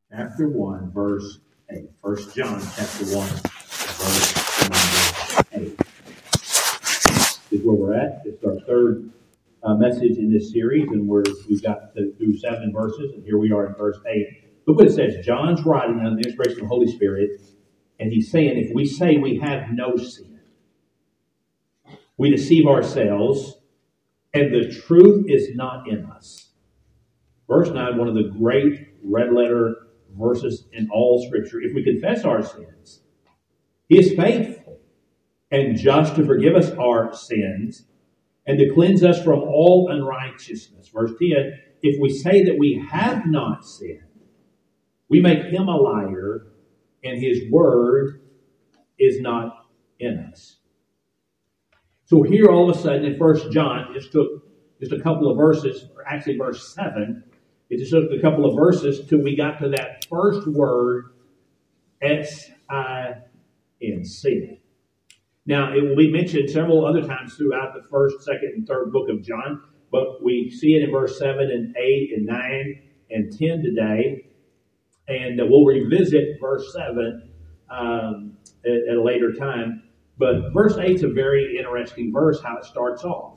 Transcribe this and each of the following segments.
chapter 1, verse 8. 1 John chapter 1, verse number 8. This is where we're at. It's our third message in this series, and we've got through 7 verses, and here we are in verse 8. Look what it says. John's writing under the inspiration of the Holy Spirit, and he's saying, if we say we have no sin, we deceive ourselves, and the truth is not in us. Verse 9, one of the great red letter verses in all Scripture. If we confess our sins, He is faithful and just to forgive us our sins and to cleanse us from all unrighteousness. Verse 10, if we say that we have not sinned, we make Him a liar, and His word is not in us. So here all of a sudden in 1 John, it just took just a couple of verses, or actually verse 7, it just took a couple of verses till we got to that first word, S-I-N-C. Now, it will be mentioned several other times throughout the first, second, and third book of John, but we see it in verse 7 and 8 and 9 and 10 today. And we'll revisit verse 7 at a later time. But verse 8 is a very interesting verse, how it starts off.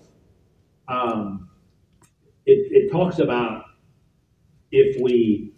It talks about if we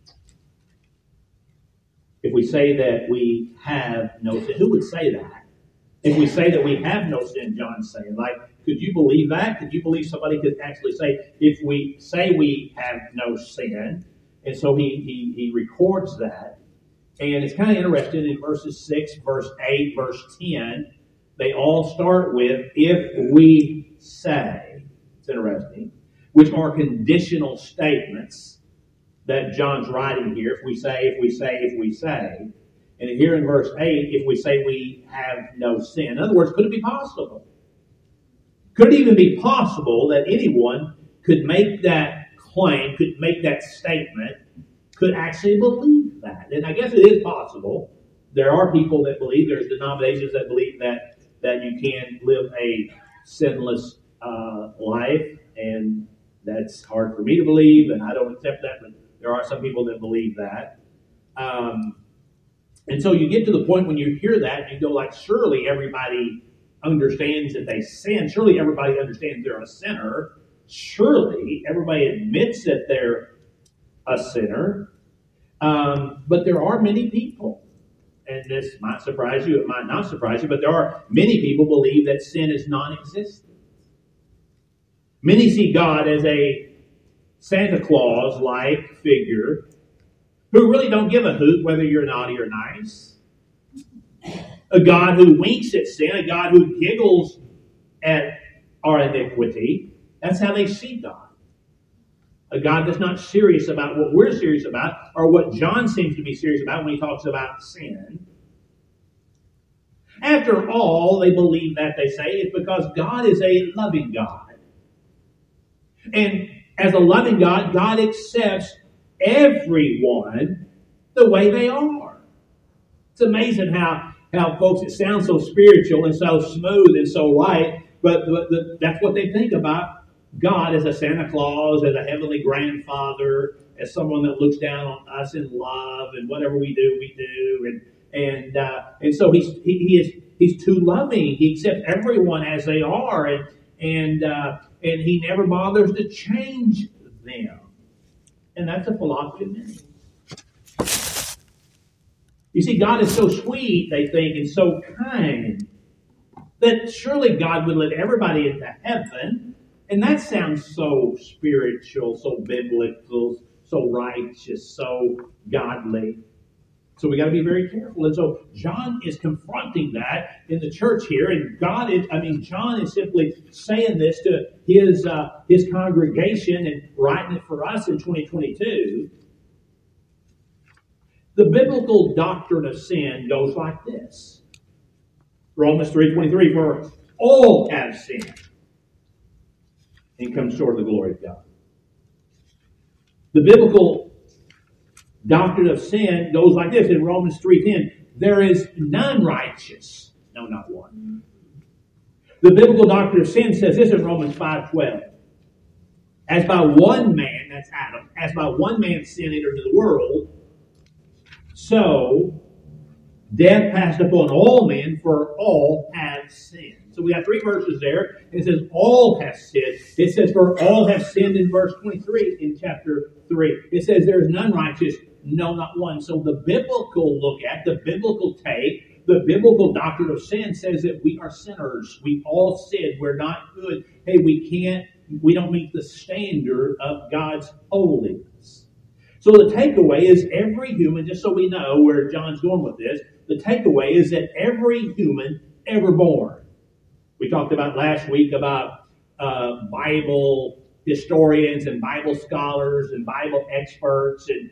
say that we have no sin. Who would say that? If we say that we have no sin, John's saying. Like, could you believe that? Could you believe somebody could actually say, if we say we have no sin? And so he records that. And it's kind of interesting in verses 6, verse 8, verse 10, they all start with, if we say. It's interesting. Which are conditional statements that John's writing here. If we say, if we say, if we say. And here in verse 8, if we say we have no sin. In other words, could it be possible? Could it even be possible that anyone could make that claim, could make that statement, could actually believe that? And I guess it is possible. There are people that believe, there's denominations that believe that you can live a sinless life, and that's hard for me to believe, and I don't accept that, but there are some people that believe that. And so you get to the point when you hear that, and you go like, surely everybody understands that they sin. Surely everybody understands they're a sinner. Surely everybody admits that they're a sinner. But there are many people, and this might surprise you, it might not surprise you, but there are many people who believe that sin is non-existent. Many see God as a Santa Claus-like figure who really don't give a hoot whether you're naughty or nice. A God who winks at sin, a God who giggles at our iniquity. That's how they see God. A God that's not serious about what we're serious about, or what John seems to be serious about when he talks about sin. After all, they believe that, they say, it's because God is a loving God. And as a loving God, God accepts everyone the way they are. It's amazing how folks, it sounds so spiritual and so smooth and so right, but that's what they think about God, as a Santa Claus, as a heavenly grandfather, as someone that looks down on us in love, and whatever we do, and so he's too loving. He accepts everyone as they are, and he never bothers to change them. And that's a philosophy of many. You see, God is so sweet, they think, and so kind, that surely God would let everybody into heaven. And that sounds so spiritual, so biblical, so righteous, so godly. So we got to be very careful. And so John is confronting that in the church here. And John is simply saying this to his congregation and writing it for us in 2022. The biblical doctrine of sin goes like this. Romans 3:23, for all have sinned and come short of the glory of God. The biblical doctrine of sin goes like this in Romans 3:10. There is none righteous. No, not one. The biblical doctrine of sin says this in Romans 5:12. As by one man, that's Adam, as by one man sin entered into the world, so death passed upon all men, for all have sinned. So we got 3 verses there. It says all have sinned. It says for all have sinned in verse 23 in chapter 3. It says there is none righteous, no, not one. So the biblical look at, the biblical take, the biblical doctrine of sin says that we are sinners. We all sin. We're not good. Hey, we don't meet the standard of God's holiness. So the takeaway is every human, just so we know where John's going with this, the takeaway is that every human ever born. We talked about last week about Bible historians and Bible scholars and Bible experts, and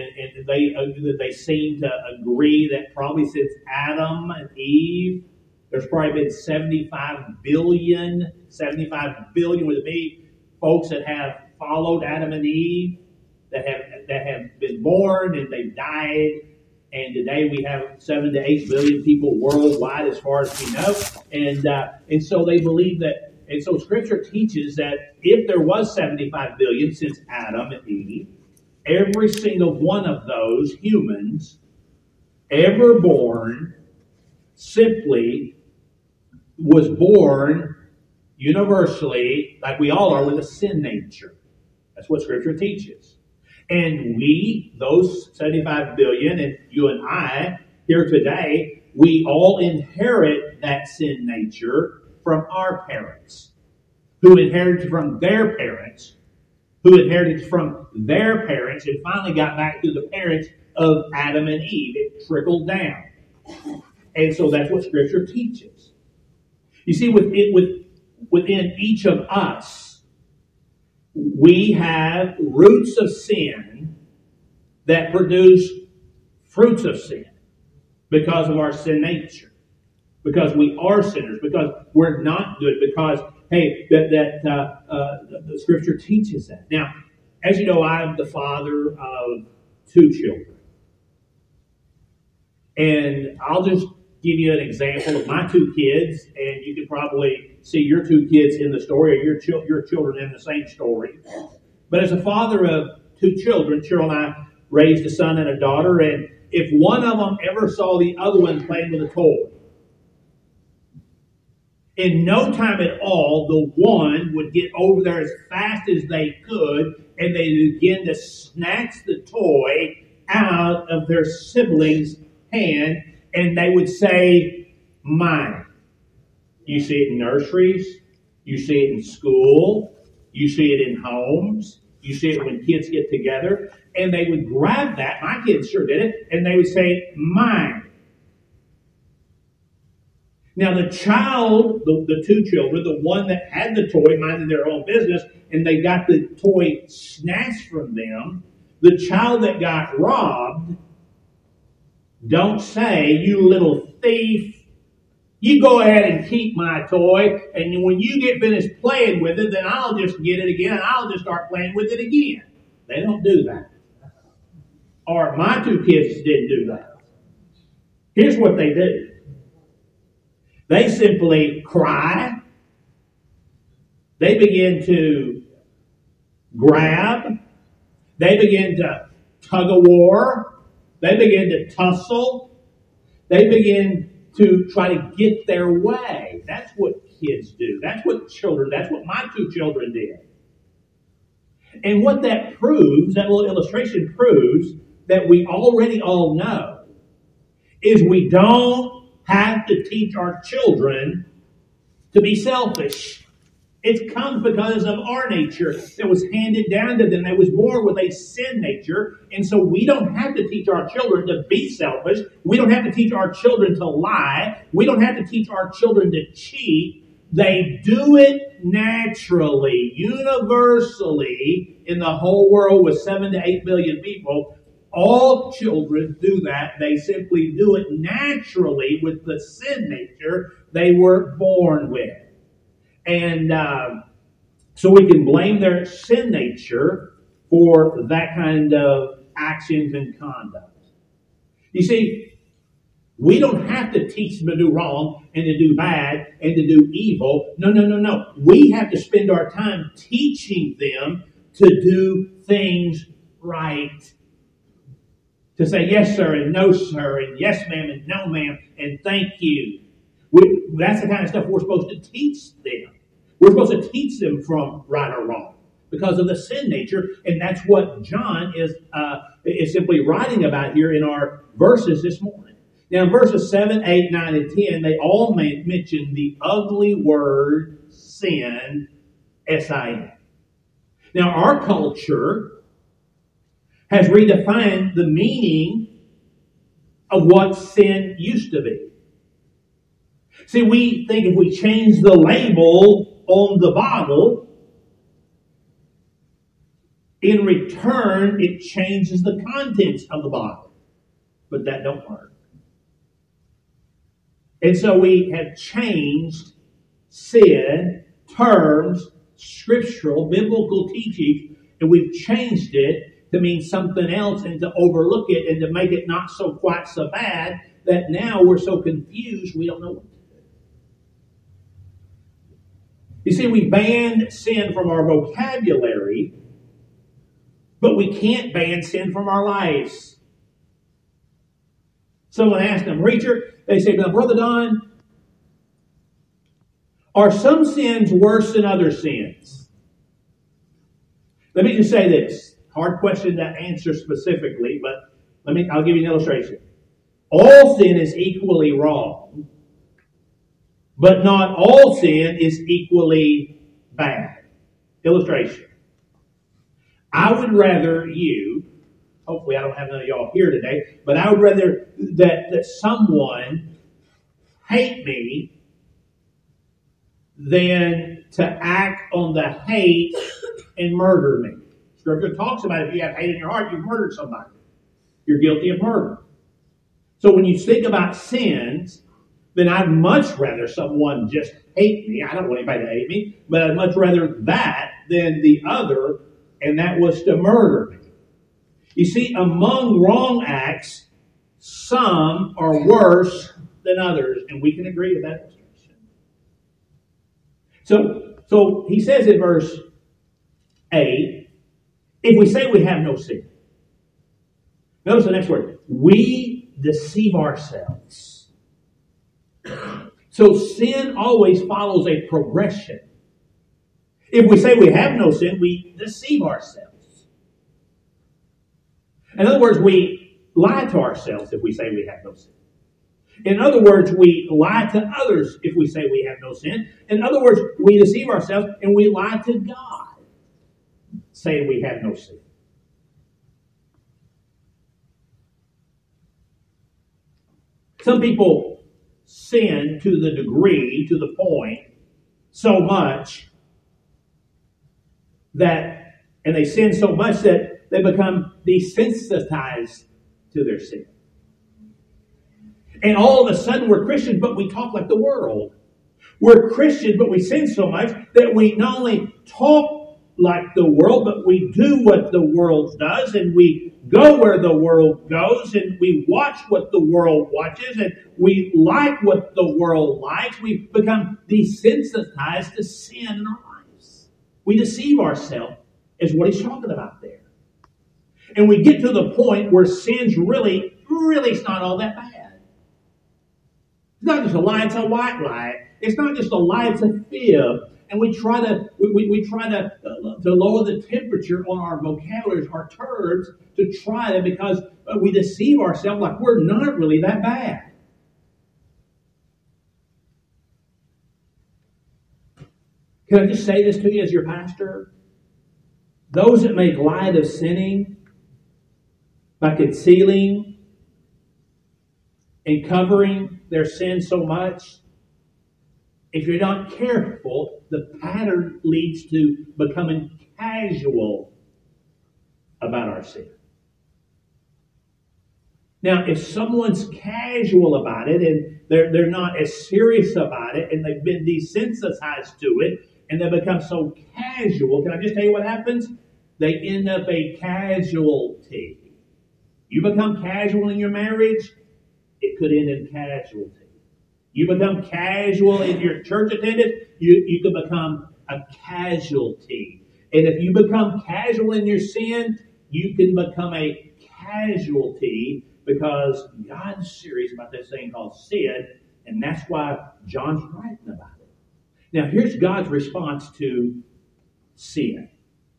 they seem to agree that probably since Adam and Eve, there's probably been 75 billion with me, folks that have followed Adam and Eve, that have been born and they've died. And today we have 7 to 8 billion people worldwide, as far as we know. And so they believe that, and so Scripture teaches that if there was 75 billion since Adam and Eve, every single one of those humans ever born simply was born universally, like we all are, with a sin nature. That's what Scripture teaches. And we, those 75 billion, and you and I here today, we all inherit that sin nature from our parents, who inherited from their parents, who inherited from their parents, and finally got back to the parents of Adam and Eve. It trickled down. And so that's what Scripture teaches. You see, within each of us, we have roots of sin that produce fruits of sin because of our sin nature, because we are sinners, because we're not good, because, hey, the Scripture teaches that. Now, as you know, I'm the father of 2 children. And I'll just give you an example of my 2 kids, and you can probably see your 2 kids in the story, or your children in the same story. But as a father of 2 children, Cheryl and I raised a son and a daughter, and if one of them ever saw the other one playing with a toy, in no time at all, the one would get over there as fast as they could, and they begin to snatch the toy out of their sibling's hand, and they would say, "Mine." You see it in nurseries. You see it in school. You see it in homes. You see it when kids get together. And they would grab that. My kids sure did it. And they would say, "Mine." Now the child, the 2 children, the one that had the toy, minding their own business, and they got the toy snatched from them, the child that got robbed, don't say, "You little thief, you go ahead and keep my toy, and when you get finished playing with it, then I'll just get it again, and I'll just start playing with it again." They don't do that. Or my 2 kids didn't do that. Here's what they do. They simply cry. They begin to grab. They begin to tug of war. They begin to tussle. They begin to try to get their way. That's what kids do. That's what my 2 children did. And what that proves, that little illustration proves, that we already all know, is we don't have to teach our children to be selfish. It comes because of our nature that was handed down to them. They was born with a sin nature. And so we don't have to teach our children to be selfish. We don't have to teach our children to lie. We don't have to teach our children to cheat. They do it naturally, universally in the whole world with 7 to 8 billion people. All children do that. They simply do it naturally with the sin nature they were born with. And so we can blame their sin nature for that kind of actions and conduct. You see, we don't have to teach them to do wrong and to do bad and to do evil. No. We have to spend our time teaching them to do things right. To say yes, sir, and no, sir, and yes, ma'am, and no, ma'am, and thank you. That's the kind of stuff we're supposed to teach them. We're supposed to teach them from right or wrong because of the sin nature, and that's what John is simply writing about here in our verses this morning. Now, in verses 7, 8, 9, and 10, they all mention the ugly word sin, S-I-N. Now, our culture has redefined the meaning of what sin used to be. See, we think if we change the label on the bottle, in return, it changes the contents of the bottle. But that don't work. And so we have changed sin, terms, scriptural, biblical teaching, and we've changed it to mean something else and to overlook it and to make it not so quite so bad that now we're so confused we don't know what to do. You see, we banned sin from our vocabulary, but we can't ban sin from our lives. Someone asked them, preacher, they say, now, Brother Don, are some sins worse than other sins? Let me just say this. Hard question to answer specifically, but I'll give you an illustration. All sin is equally wrong, but not all sin is equally bad. Illustration. I would rather you, hopefully I don't have none of y'all here today, but I would rather that someone hate me than to act on the hate and murder me. Scripture talks about if you have hate in your heart, you've murdered somebody. You're guilty of murder. So when you think about sins, then I'd much rather someone just hate me. I don't want anybody to hate me, but I'd much rather that than the other, and that was to murder me. You see, among wrong acts, some are worse than others, and we can agree with that illustration. So he says in verse 8, if we say we have no sin. Notice the next word. We deceive ourselves. So sin always follows a progression. If we say we have no sin, we deceive ourselves. In other words, we lie to ourselves if we say we have no sin. In other words, we lie to others if we say we have no sin. In other words, we deceive ourselves and we lie to God, saying we have no sin. Some people sin to the degree, to the point, so much that, and they sin so much that they become desensitized to their sin. And all of a sudden we're Christians, but we talk like the world. We're Christians, but we sin so much that we not only talk like the world, but we do what the world does, and we go where the world goes, and we watch what the world watches, and we like what the world likes. We become desensitized to sin in our lives. We deceive ourselves, is what he's talking about there. And we get to the point where sin's really it's not all that bad. It's not just a lie, it's a white lie. It's not just a lie, it's a fib. And we try to lower the temperature on our vocabularies, our terms, to try to, because we deceive ourselves like we're not really that bad. Can I just say this to you as your pastor? Those that make light of sinning by concealing and covering their sin so much, if you're not careful, the pattern leads to becoming casual about our sin. Now, if someone's casual about it and they're not as serious about it and they've been desensitized to it and they become so casual, can I just tell you what happens? They end up a casualty. You become casual in your marriage, it could end in casualty. You become casual in your church attendance, you can become a casualty. And if you become casual in your sin, you can become a casualty because God's serious about this thing called sin, and that's why John's writing about it. Now, here's God's response to sin.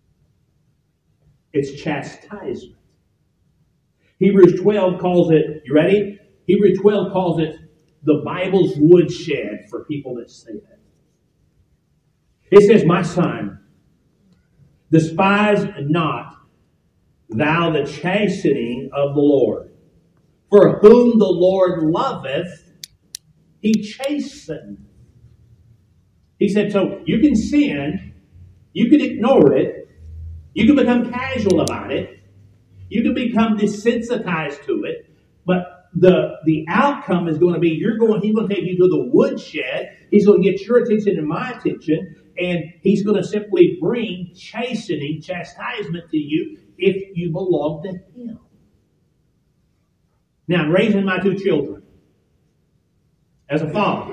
It's chastisement. Hebrews 12 calls it, you ready? Hebrews 12 calls it the Bible's woodshed for people that sin. It says, my son, despise not thou the chastening of the Lord. For whom the Lord loveth, he chasteneth. He said, so you can sin, you can ignore it, you can become casual about it, you can become desensitized to it, but the outcome is going to be he's going to take you to the woodshed, he's going to get your attention and my attention, and he's going to simply bring chastisement to you if you belong to him. Now, I'm raising my two children. As a father,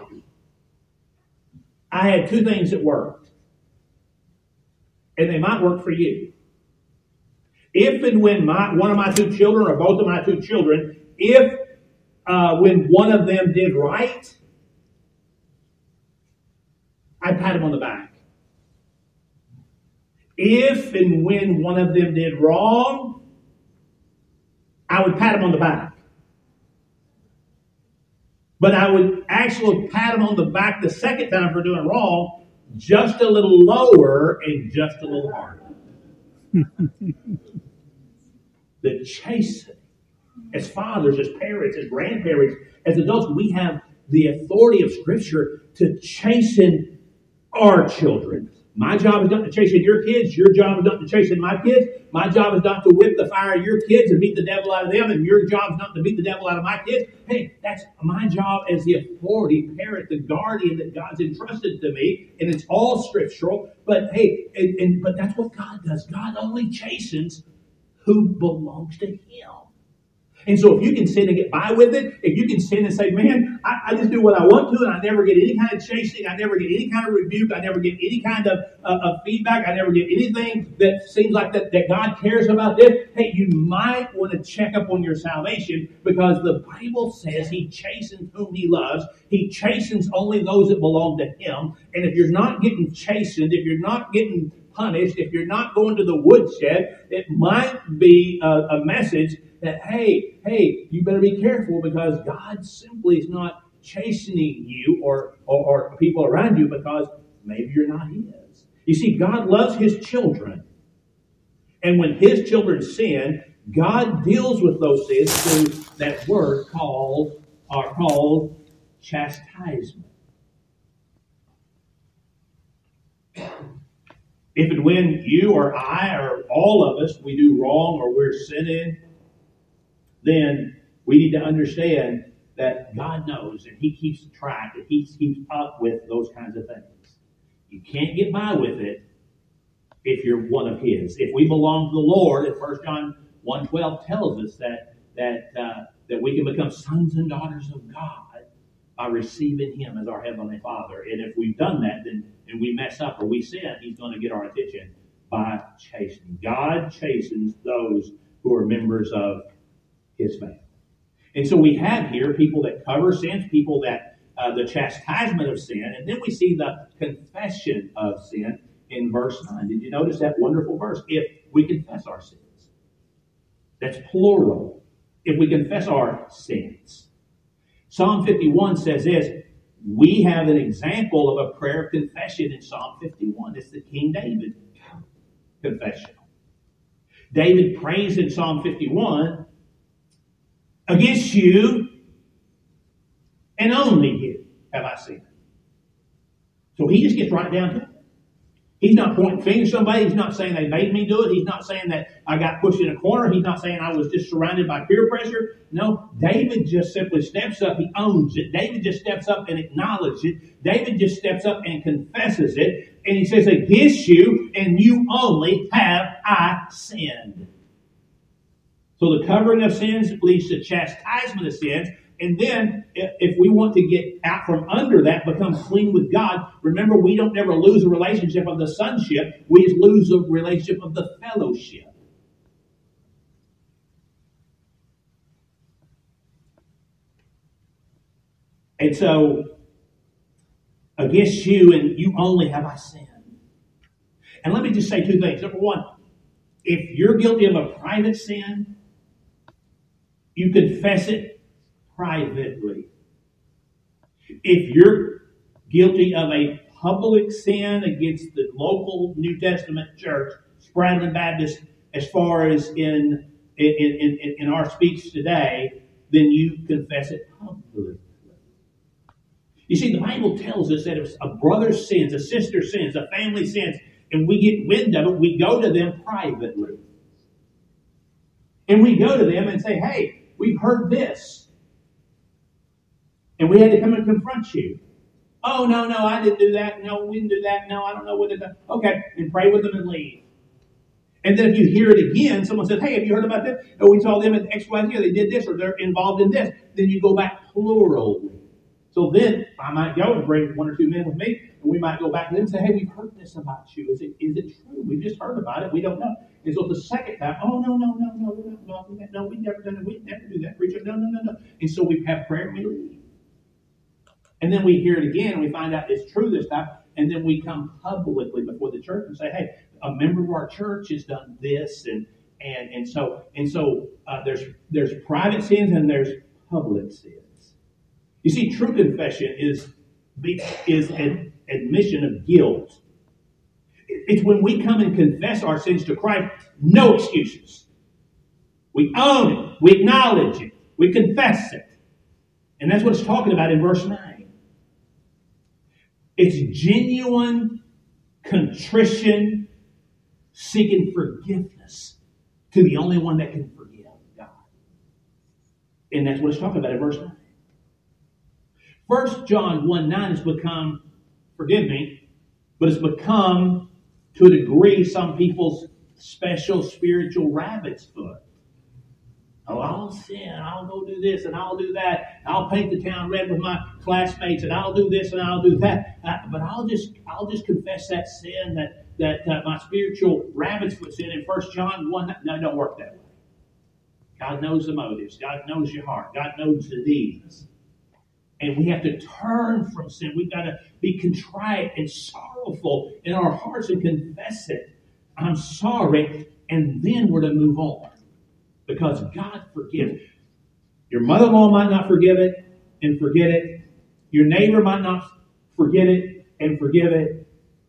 I had two things that worked. And they might work for you. If and when one of my two children, or both of my two children, when one of them did right, I pat them on the back. If and when one of them did wrong, I would pat them on the back. But I would actually pat them on the back the second time for doing wrong, just a little lower and just a little harder. The chastening. As fathers, as parents, as grandparents, as adults, we have the authority of Scripture to chasten our children. My job is not to chasten your kids. Your job is not to chasten my kids. My job is not to whip the fire of your kids and beat the devil out of them. And your job is not to beat the devil out of my kids. Hey, that's my job as the authority parent, the guardian that God's entrusted to me. And it's all scriptural. But hey, but that's what God does. God only chastens who belongs to Him. And so if you can sin and get by with it, if you can sin and say, man, I just do what I want to and I never get any kind of chastening, I never get any kind of rebuke, I never get any kind of feedback, I never get anything that seems like that God cares about this, hey, you might want to check up on your salvation because the Bible says He chastens whom He loves. He chastens only those that belong to Him. And if you're not getting chastened, if you're not getting punished, if you're not going to the woodshed, it might be a message that, hey, you better be careful because God simply is not chastening you or people around you because maybe you're not His. You see, God loves His children. And when His children sin, God deals with those sins through that word called chastisement. If and when you or I or all of us, we do wrong or we're sinning, then we need to understand that God knows and He keeps track and He keeps up with those kinds of things. You can't get by with it if you're one of His. If we belong to the Lord, and 1 John 1:12 tells us that we can become sons and daughters of God by receiving Him as our Heavenly Father. And if we've done that, then and we mess up or we sin, He's going to get our attention by chastening. God chastens those who are members of His family. And so we have here people that cover sins, people that the chastisement of sin, and then we see the confession of sin in verse 9. Did you notice that wonderful verse? If we confess our sins. That's plural. If we confess our sins. Psalm 51 says this, we have an example of a prayer of confession in Psalm 51. It's the King David confession. David prays in Psalm 51, against you and only you have I sinned. So he just gets right down to it. He's not pointing fingers at somebody. He's not saying they made me do it. He's not saying that I got pushed in a corner. He's not saying I was just surrounded by peer pressure. No, David just simply steps up. He owns it. David just steps up and acknowledges it. David just steps up and confesses it. And he says, against you and you only have I sinned. So the covering of sins leads to chastisement of sins. And then, if we want to get out from under that, become clean with God, remember, we don't ever lose a relationship of the sonship. We just lose a relationship of the fellowship. And so, against you and you only have I sinned. And let me just say two things. Number one, if you're guilty of a private sin, you confess it privately. If you're guilty of a public sin against the local New Testament church, Spradlin Baptist, as far as in our speech today, then you confess it publicly. You see, the Bible tells us that if a brother sins, a sister sins, a family sins, and we get wind of it, we go to them privately. And we go to them and say, hey, we've heard this. And we had to come and confront you. Oh, no, I didn't do that. No, we didn't do that. No, I don't know what it is. Okay, and pray with them and leave. And then if you hear it again, someone says, hey, have you heard about this? Oh, we told them at XYZ, they did this, or they're involved in this. Then you go back plurally. So then I might go and bring one or two men with me, and we might go back to them and say, hey, we've heard this about you. Is it true? We've just heard about it. We don't know. And so the second time, oh, no, we've never done it. We'd never do that. Preacher, no. And so we have prayer and we leave. And then we hear it again, and we find out it's true this time, and then we come publicly before the church and say, hey, a member of our church has done this, and so there's private sins and there's public sins. You see, true confession is an admission of guilt. It's when we come and confess our sins to Christ, no excuses. We own it. We acknowledge it. We confess it. And that's what it's talking about in verse 9. It's genuine contrition, seeking forgiveness to the only one that can forgive, God. And that's what it's talking about in verse 9. 1 John 1:9 has become, forgive me, but it's become, to a degree, some people's special spiritual rabbit's foot. Oh, I'll sin, I'll go do this, and I'll do that. I'll paint the town red with my classmates, and I'll do this, and I'll do that. But I'll just confess that sin, that my spiritual rabbit's foot sin in 1 John 1. No, it don't work that way. God knows the motives. God knows your heart. God knows the needs. And we have to turn from sin. We've got to be contrite and sorrowful in our hearts and confess it. I'm sorry. And then we're to move on. Because God forgives. Your mother-in-law might not forgive it and forget it. Your neighbor might not forget it and forgive it.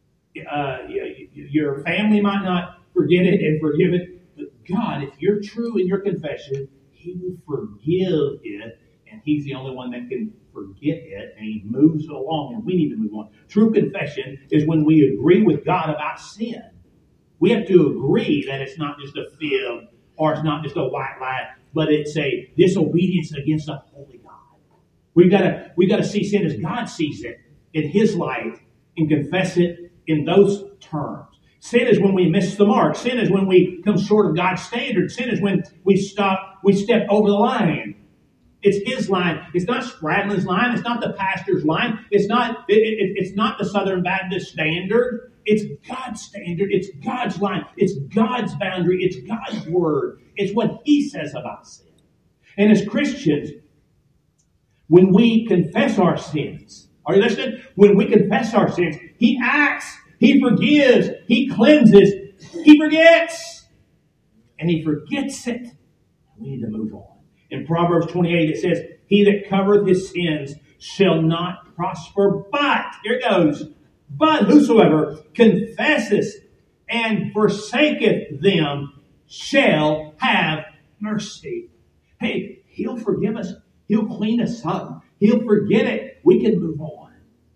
Your family might not forget it and forgive it. But God, if you're true in your confession, He will forgive it. And He's the only one that can forget it. And He moves along, and we need to move on. True confession is when we agree with God about sin. We have to agree that it's not just a fib, or it's not just a white lie, but it's a disobedience against a holy God. We've got to see sin as God sees it in His light and confess it in those terms. Sin is when we miss the mark. Sin is when we come short of God's standard. Sin is when we step over the line. It's His line. It's not Spradlin's line. It's not the pastor's line. It's not the Southern Baptist standard. It's God's standard. It's God's line. It's God's boundary. It's God's word. It's what He says about sin. And as Christians, when we confess our sins, are you listening? When we confess our sins, He acts, He forgives, He cleanses, He forgets. And He forgets it. We need to move on. In Proverbs 28, it says, He that covereth his sins shall not prosper, but, here it goes, but whosoever confesseth and forsaketh them shall have mercy. Hey, He'll forgive us. He'll clean us up. He'll forget it. We can move on.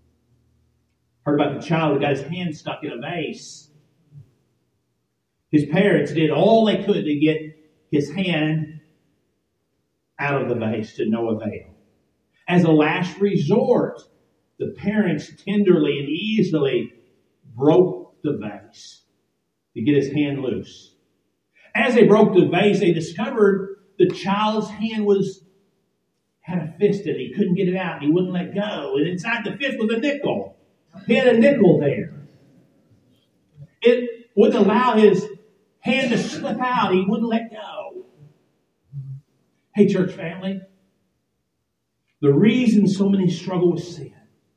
Heard about the child who got his hand stuck in a vase. His parents did all they could to get his hand out of the vase to no avail. As a last resort, the parents tenderly and easily broke the vase to get his hand loose. As they broke the vase, they discovered the child's hand had a fist in it. He couldn't get it out. He wouldn't let go. And inside the fist was a nickel. He had a nickel there. It wouldn't allow his hand to slip out. He wouldn't let go. Hey, church family. The reason so many struggle with sin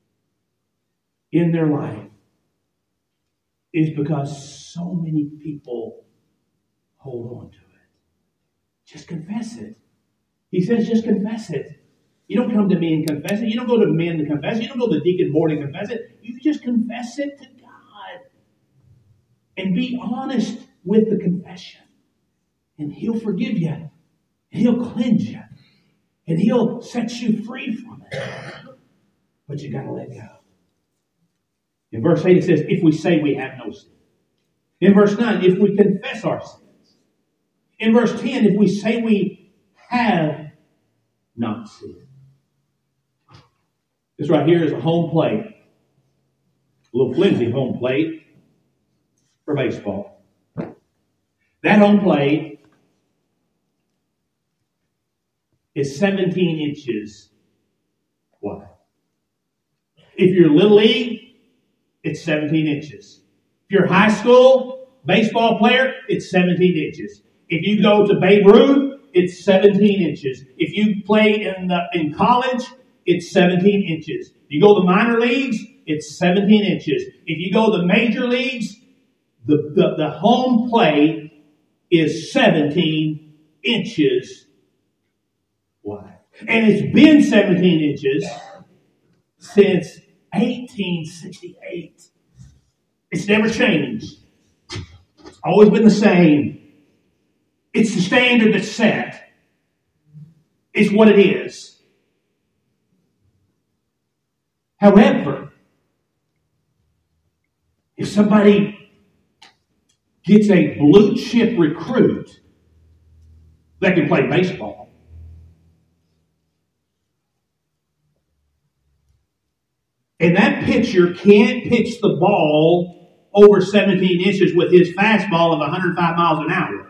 in their life is because so many people hold on to it. Just confess it. He says, just confess it. You don't come to me and confess it. You don't go to men to confess it. You don't go to the deacon board and confess it. You just confess it to God. And be honest with the confession. And He'll forgive you. And He'll cleanse you. And He'll set you free from it. But you got to let go. In verse 8 it says, if we say we have no sin. In verse 9, if we confess our sins. In verse 10, if we say we have not sinned. This right here is a home plate. A little flimsy home plate for baseball. That home plate is 17 inches wide. If you're Little League, it's 17 inches. If you're a high school baseball player, it's 17 inches. If you go to Babe Ruth, it's 17 inches. If you play in college, it's 17 inches. If you go to the minor leagues, it's 17 inches. If you go to the major leagues, the home plate is 17 inches wide. And it's been 17 inches since 1868. It's never changed. It's always been the same. It's the standard that's set. It's what it is. However, if somebody gets a blue chip recruit that can play baseball, and that pitcher can't pitch the ball over 17 inches with his fastball of 105 miles an hour,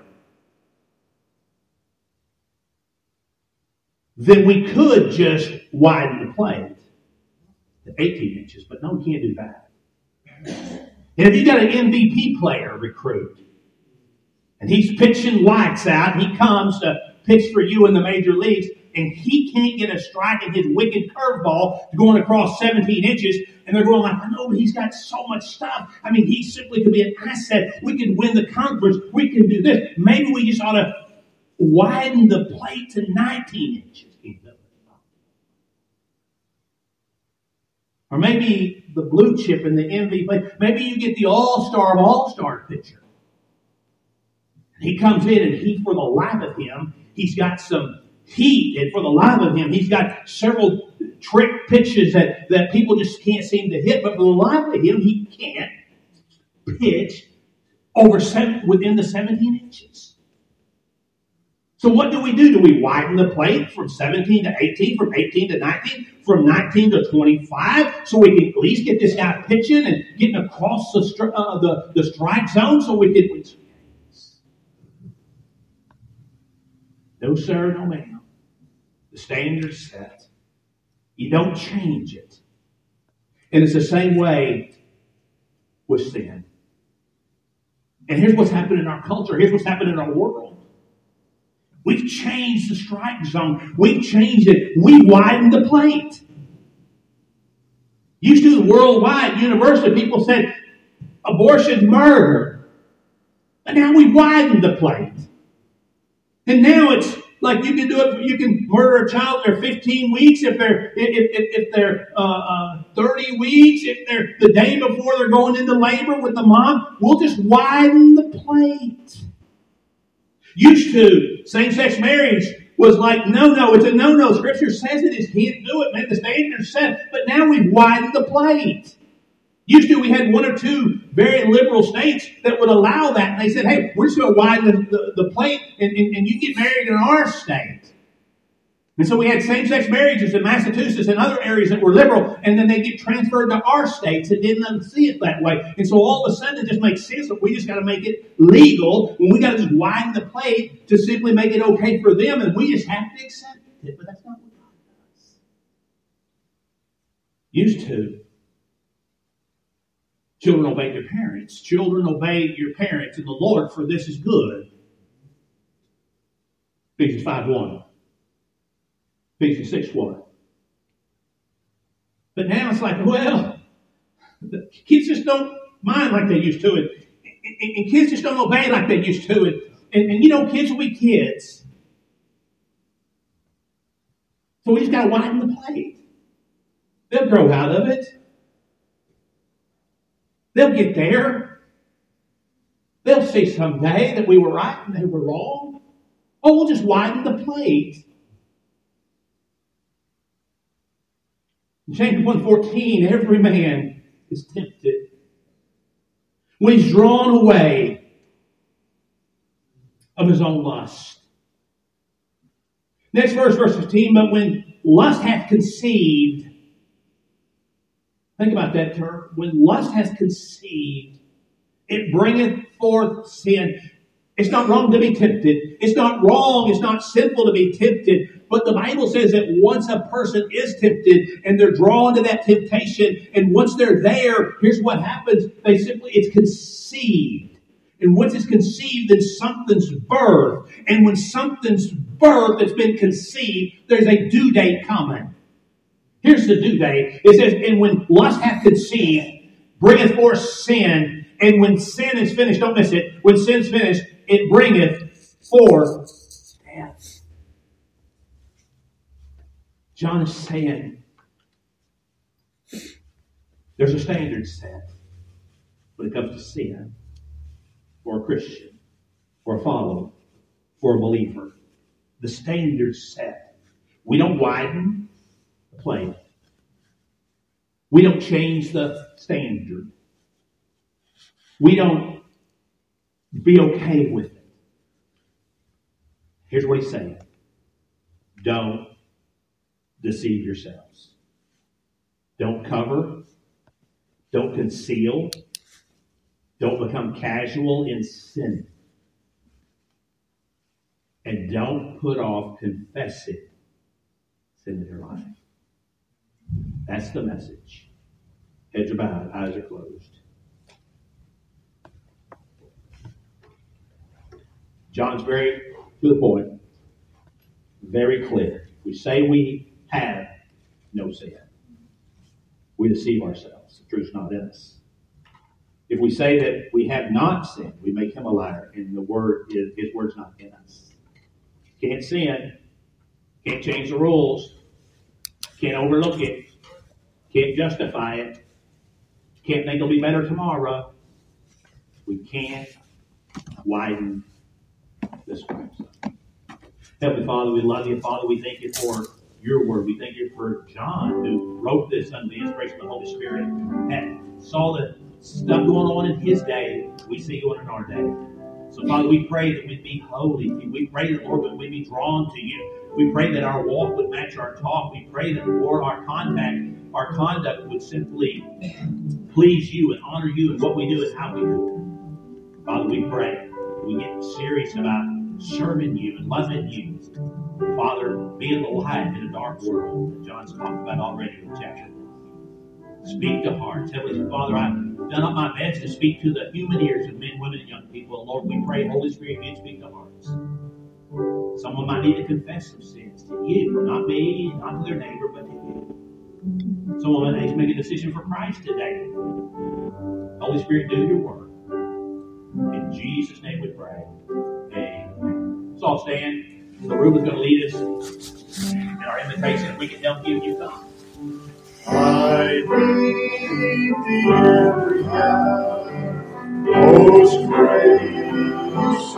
then we could just widen the plate to 18 inches. But no, we can't do that. And if you got an MVP player recruit, and he's pitching lights out, he comes to pitch for you in the major leagues, and he can't get a strike in his wicked curveball going across 17 inches, and they're going like, I know, but he's got so much stuff. I mean, he simply could be an asset. We could win the conference. We can do this. Maybe we just ought to widen the plate to 19 inches. Or maybe the blue chip and the MVP. Maybe you get the all-star of all-star pitcher. He comes in and he, for the life of him, he's got some heat. And for the life of him, he's got several trick pitches that people just can't seem to hit. But for the life of him, he can't pitch within the 17 inches. So what do? Do we widen the plate from 17 to 18, from 18 to 19, from 19 to 25, so we can at least get this guy pitching and getting across the strike zone so we can win some games? No, sir, no, ma'am. The standard's set. You don't change it. And it's the same way with sin. And here's what's happened in our culture. Here's what's happened in our world. We've changed the strike zone. We've changed it. We widened the plate. Used to, worldwide, university, people said abortion's murder. But now we've widened the plate. And now it's like you can do it. You can murder a child if they're 15 weeks, if they're 30 weeks, if they're the day before they're going into labor with the mom. We'll just widen the plate. Used to, same-sex marriage was like, no, it's a no. Scripture says it is, can't do it, man. The standard's set. But now we've widened the plate. Used to, we had one or two very liberal states that would allow that. And they said, hey, we're just going to widen the plate and you get married in our state. And so we had same-sex marriages in Massachusetts and other areas that were liberal, and then they get transferred to our states and didn't see it that way. And so all of a sudden it just makes sense that we just got to make it legal when we got to just widen the plate to simply make it okay for them, and we just have to accept it. But that's not what God does. Used to, children obey their parents. Children obey your parents in the Lord, for this is good. Ephesians 5:1. Ephesians 6:1. like, well, the kids just don't mind like they used to. And kids just don't obey like they used to. And kids will be kids. So we just got to widen the plate. They'll grow out of it. They'll get there. They'll see someday that we were right and they were wrong. Oh, we'll just widen the plate. In James 1:14, every man is tempted when he's drawn away of his own lust. Next verse, verse 15, but when lust hath conceived, think about that term. When lust has conceived, it bringeth forth sin. It's not wrong to be tempted. It's not wrong. It's not sinful to be tempted. But the Bible says that once a person is tempted and they're drawn to that temptation, and once they're there, here's what happens. It's conceived. And once it's conceived, then something's birthed. And when something's birthed that's been conceived, there's a due date coming. Here's the due date. It says, and when lust hath conceived, bringeth forth sin. And when sin is finished, don't miss it. When sin's finished, it bringeth forth death. John is saying there's a standard set when it comes to sin for a Christian, for a follower, for a believer. The standard set. We don't widen the plate. We don't change the standard. We don't be okay with it. Here's what he's saying. Don't deceive yourselves. Don't cover. Don't conceal. Don't become casual in sin. And don't put off confessing sin in your life. That's the message. Heads are bowed, eyes are closed. John's very to the point, very clear. We say we have no sin. We deceive ourselves. The truth's not in us. If we say that we have not sinned, we make him a liar, and his word's not in us. Can't sin. Can't change the rules. Can't overlook it. Can't justify it. Can't think it'll be better tomorrow. We can't widen this way. Heavenly Father, we love you. Father, we thank you for your word. We thank you for John, who wrote this under the inspiration of the Holy Spirit and saw the stuff going on in his day. We see you in our day. So, Father, we pray that we'd be holy. We pray that, Lord, that we'd be drawn to you. We pray that our walk would match our talk. We pray that, Lord, our conduct would simply please you and honor you in what we do and how we do it. Father, we pray we get serious about serving you and loving you. Father, being the light in a dark world that John's talked about already in chapter 1. Speak to hearts. Heavenly Father, I've done up my best to speak to the human ears of men, women, and young people. Lord, we pray, Holy Spirit, you speak to hearts. Someone might need to confess some sins to you, not me, not to their neighbor, but to you. Someone might need to make a decision for Christ today. Holy Spirit, do your work. In Jesus' name we pray. Amen. Let's all stand. The room is going to lead us in our invitation. If we can help you, you come. I need thee every hour, most gracious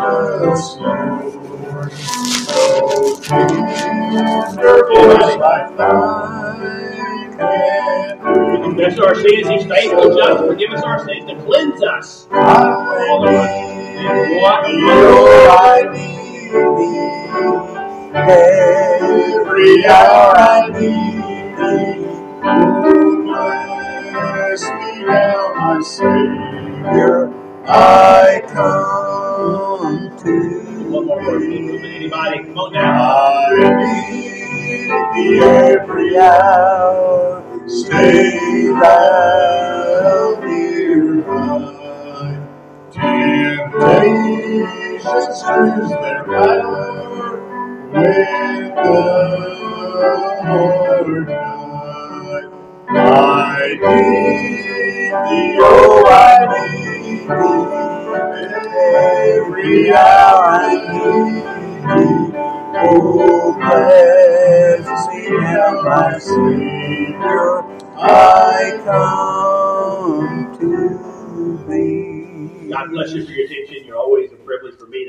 Lord. So tender voice like thine can We confess our sins. He's faithful, just to forgive us our sins, to cleanse us. I need thee. Every hour I need thee. Oh, bless me now, my Savior. I come to One more verse. Anybody? Come on now. I need thee every hour. Stay thou nearby. Temptations lose their power when the Lord nigh. My need thee, oh, I need thee. Every hour I need thee. Oh, blessed am my Savior, I come to thee. God bless you for your attention. You're always a privilege for me.